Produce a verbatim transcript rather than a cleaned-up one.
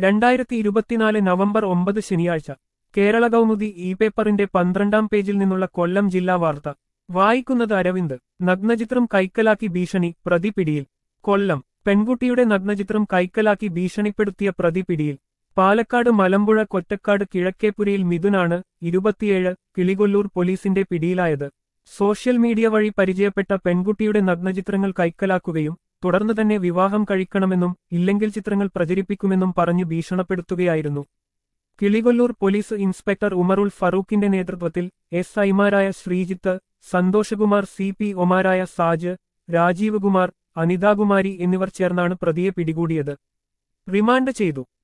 രണ്ടായിരത്തി ഇരുപത്തിനാല് നവംബർ ഒമ്പത് ശനിയാഴ്ച കേരള കൗമുദി ഇ പേപ്പറിന്റെ പന്ത്രണ്ടാം പേജിൽ നിന്നുള്ള കൊല്ലം ജില്ലാ വാർത്ത വായിക്കുന്നത് അരവിന്ദ്. നഗ്നചിത്രം കൈക്കലാക്കി ഭീഷണി, പ്രതി പിടിയിൽ. കൊല്ലം. പെൺകുട്ടിയുടെ നഗ്നചിത്രം കൈക്കലാക്കി ഭീഷണിപ്പെടുത്തിയ പ്രതി പിടിയിൽ. പാലക്കാട് മലമ്പുഴ കൊറ്റക്കാട് കിഴക്കേപ്പുരയിൽ മിഥുനാണ്, ഇരുപത്തിയേഴ്, കിളികൊല്ലൂർ പോലീസിന്റെ പിടിയിലായത്. സോഷ്യൽ മീഡിയ വഴി പരിചയപ്പെട്ട പെൺകുട്ടിയുടെ നഗ്നചിത്രങ്ങൾ കൈക്കലാക്കുകയും തുടർന്ന് തന്നെ വിവാഹം കഴിക്കണമെന്നും ഇല്ലെങ്കിൽ ചിത്രങ്ങൾ പ്രചരിപ്പിക്കുമെന്നും പറഞ്ഞു ഭീഷണപ്പെടുത്തുകയായിരുന്നു. കിളികൊല്ലൂർ പോലീസ് ഇൻസ്പെക്ടർ ഉമറുൽ ഫറൂഖിന്റെ നേതൃത്വത്തിൽ എസ് ഐമാരായ ശ്രീജിത്ത്, സന്തോഷകുമാർ, സി പി ഒമാരായ സാജ്, രാജീവ് കുമാർ, അനിതാകുമാരി എന്നിവർ ചേർന്നാണ് പ്രതിയെ പിടികൂടിയത്. റിമാൻഡ് ചെയ്തു.